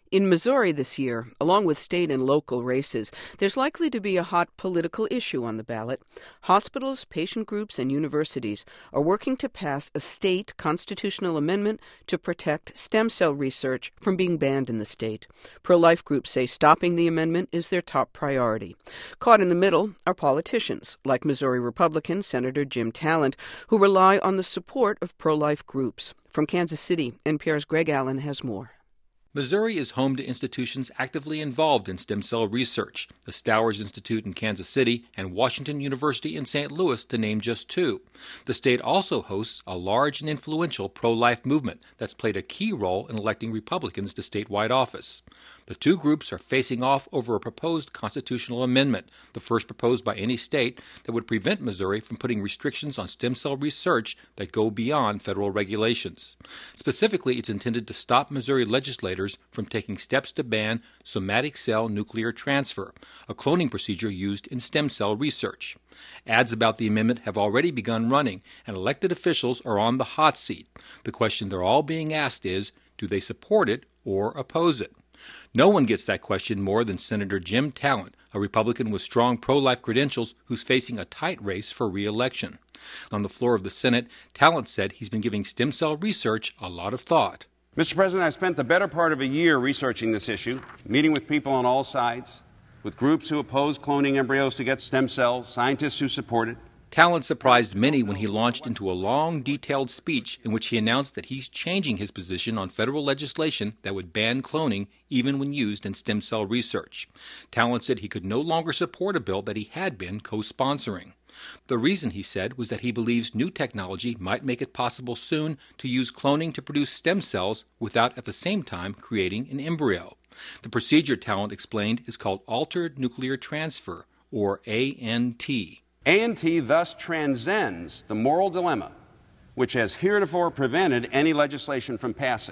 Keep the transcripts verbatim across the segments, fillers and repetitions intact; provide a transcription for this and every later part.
In Missouri this year, along with state and local races, there's likely to be a hot political issue on the ballot. Hospitals, patient groups, and universities are working to pass a state constitutional amendment to protect stem cell research from being banned in the state. Pro-life groups say stopping the amendment is their top priority. Caught in the middle are politicians, like Missouri Republican Senator Jim Talent, who rely on the support of pro-life groups. From Kansas City, N P R's Greg Allen has more. Missouri is home to institutions actively involved in stem cell research, the Stowers Institute in Kansas City and Washington University in Saint Louis, to name just two. The state also hosts a large and influential pro-life movement that's played a key role in electing Republicans to statewide office. The two groups are facing off over a proposed constitutional amendment, the first proposed by any state, that would prevent Missouri from putting restrictions on stem cell research that go beyond federal regulations. Specifically, it's intended to stop Missouri legislators from taking steps to ban somatic cell nuclear transfer, a cloning procedure used in stem cell research. Ads about the amendment have already begun running, and elected officials are on the hot seat. The question they're all being asked is, do they support it or oppose it? No one gets that question more than Senator Jim Talent, a Republican with strong pro-life credentials who's facing a tight race for re-election. On the floor of the Senate, Talent said he's been giving stem cell research a lot of thought. Mister President, I spent the better part of a year researching this issue, meeting with people on all sides, with groups who oppose cloning embryos to get stem cells, scientists who support it. Talent surprised many when he launched into a long, detailed speech in which he announced that he's changing his position on federal legislation that would ban cloning even when used in stem cell research. Talent said he could no longer support a bill that he had been co-sponsoring. The reason, he said, was that he believes new technology might make it possible soon to use cloning to produce stem cells without at the same time creating an embryo. The procedure, Talent explained, is called altered nuclear transfer, or A N T. A N T thus transcends the moral dilemma which has heretofore prevented any legislation from passing.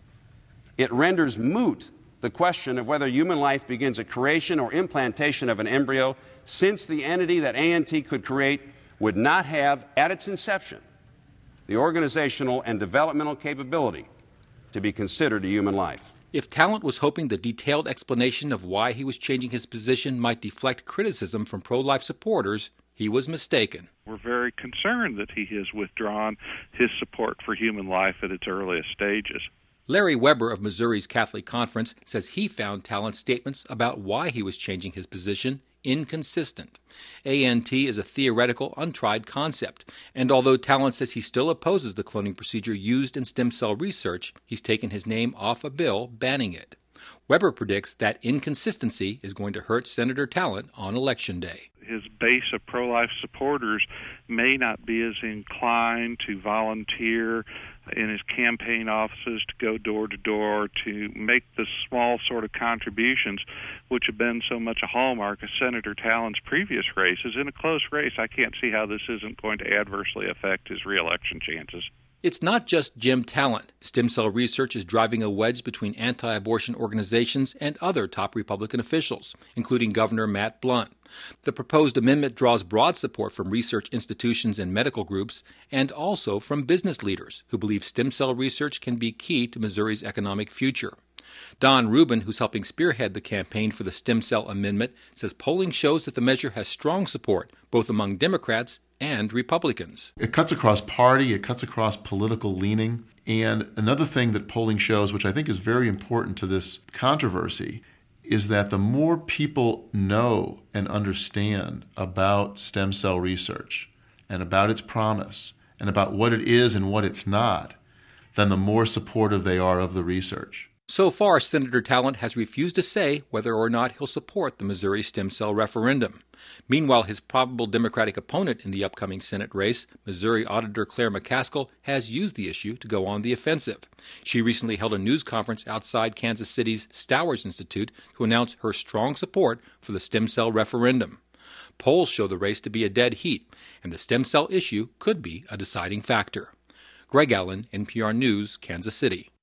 It renders moot the question of whether human life begins at creation or implantation of an embryo, since the entity that A N T could create would not have, at its inception, the organizational and developmental capability to be considered a human life. If Talent was hoping the detailed explanation of why he was changing his position might deflect criticism from pro-life supporters, he was mistaken. We're very concerned that he has withdrawn his support for human life at its earliest stages. Larry Weber of Missouri's Catholic Conference says he found Talent's statements about why he was changing his position inconsistent. A N T is a theoretical, untried concept, and although Talent says he still opposes the cloning procedure used in stem cell research, he's taken his name off a bill banning it. Weber predicts that inconsistency is going to hurt Senator Talent on Election Day. His base of pro-life supporters may not be as inclined to volunteer in his campaign offices, to go door to door, to make the small sort of contributions which have been so much a hallmark of Senator Talent's previous races. In a close race, I can't see how this isn't going to adversely affect his re-election chances. It's not just Jim Talent. Stem cell research is driving a wedge between anti-abortion organizations and other top Republican officials, including Governor Matt Blunt. The proposed amendment draws broad support from research institutions and medical groups, and also from business leaders who believe stem cell research can be key to Missouri's economic future. Don Rubin, who's helping spearhead the campaign for the stem cell amendment, says polling shows that the measure has strong support both among Democrats and Republicans. It cuts across party, it cuts across political leaning. And another thing that polling shows, which I think is very important to this controversy, is that the more people know and understand about stem cell research and about its promise and about what it is and what it's not, then the more supportive they are of the research. So far, Senator Talent has refused to say whether or not he'll support the Missouri stem cell referendum. Meanwhile, his probable Democratic opponent in the upcoming Senate race, Missouri Auditor Claire McCaskill, has used the issue to go on the offensive. She recently held a news conference outside Kansas City's Stowers Institute to announce her strong support for the stem cell referendum. Polls show the race to be a dead heat, and the stem cell issue could be a deciding factor. Greg Allen, N P R News, Kansas City.